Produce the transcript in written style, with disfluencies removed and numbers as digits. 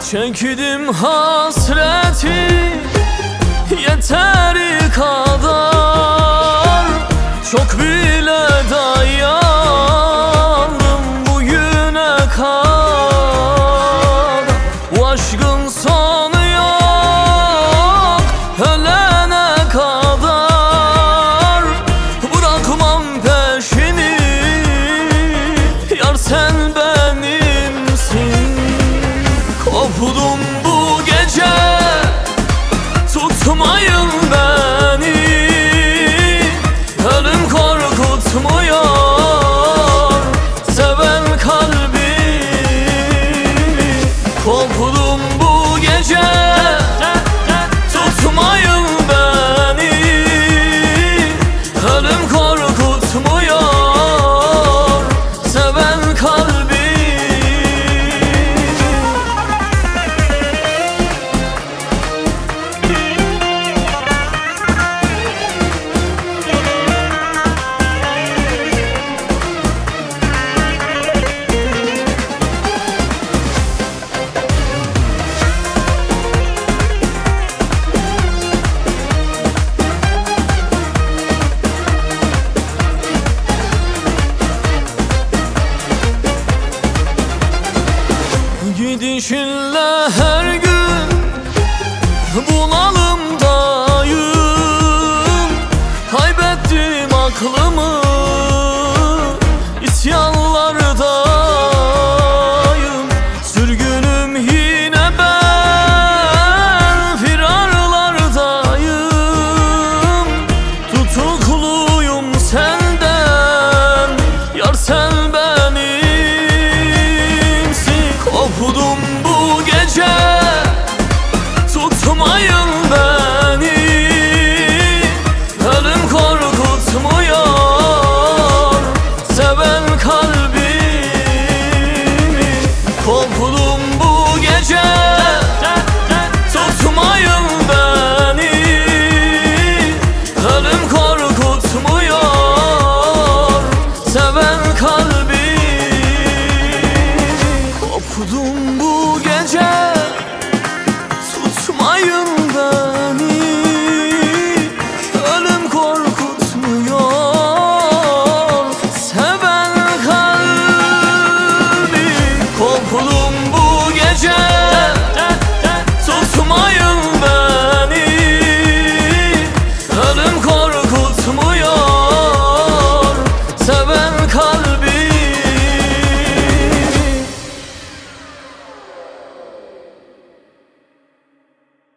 Çektim hasreti yeteri kadar, çok bile dayandım bugüne kadar. Bu aşkın sonu yok ölene kadar, bırakmam peşini, yar sen benimsin. Kopudum bu gece, tutmayın beni, ölüm korkutmuyor seven kalbi. Kopudum bu gece, tutmayın beni, ölüm korkutmuyor seven kalbi. Gidişinle her gün